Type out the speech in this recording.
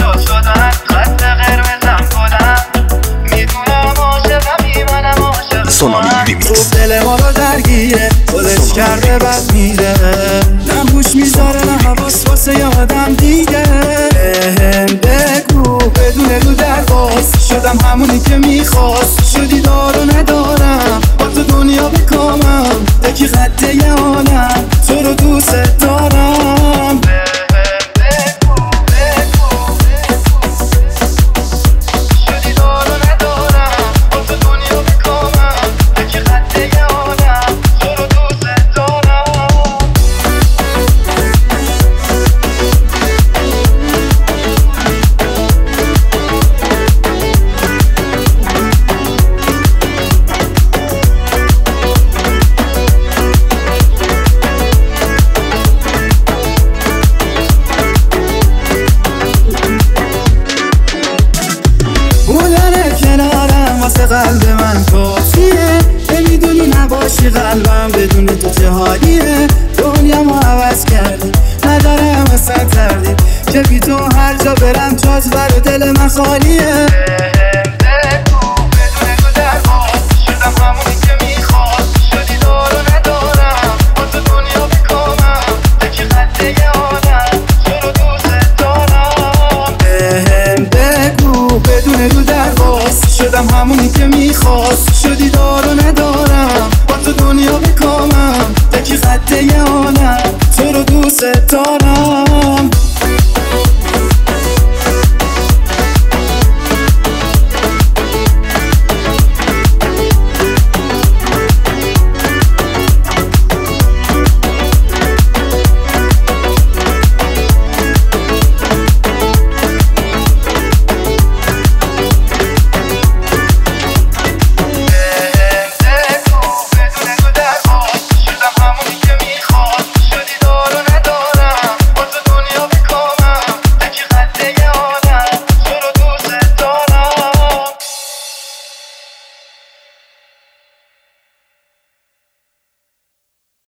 تو شدن خط قرمزم گلم میدونم عاشقمی منم عاشق سونامی ریمیکس. خوب دل ما رو درگیره خودش کرده بد میره نه گوش میذاره نه حواس واسه یادم دیگه بگو بدون رو درواز شدم همونی که میخواست شدی دار و ندارم با تو دنیا بکامم یکی خطه یه عالم تو رو دوست دارم واسه قلب من کافیه نمیدونی نباشی قلبم بدون تو چه حالیه دنیا ما عوض کردی ندارم اصلا تردید که بی تو هر جا برم جات بر دل من خالیه بگو بدون تو درواز شدم همونی که میخواست شدی دار و ندارم با تو دنیا بکامم یکی خطه یه عالم تو رو دوست دارم بگو بدون رو درواز شدم همونی که میخواد